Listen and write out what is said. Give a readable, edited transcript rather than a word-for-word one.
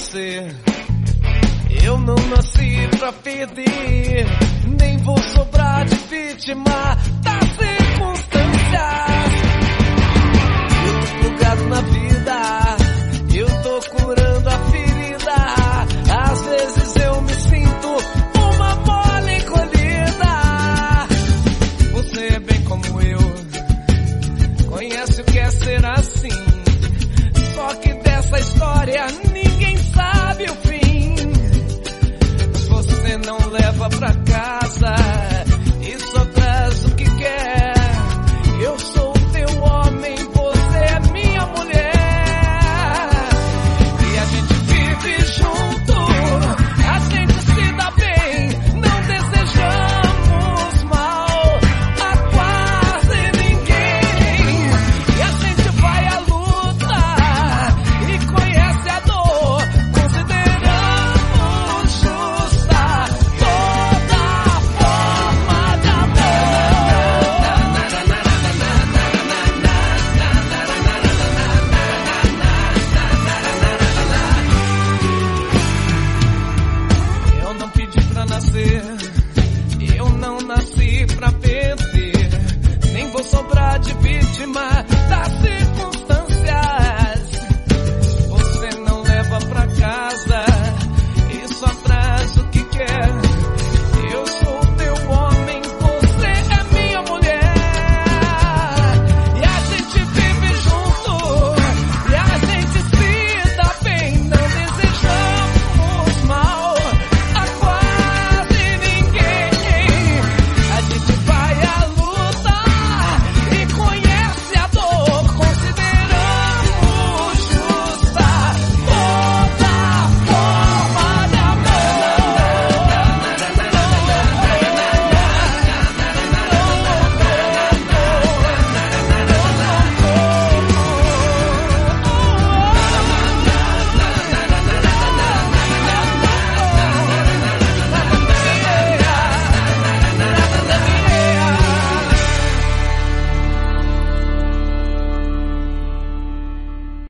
você. Eu não nasci pra perder, nem vou sobrar de vítima das circunstâncias. Eu tô plugado na vida, eu tô curando a ferida. Às vezes eu me sinto uma mole encolhida. Você é bem como eu, conhece o que é ser assim. Só que dessa história ninguém sabe o fim. Você não leva pra casa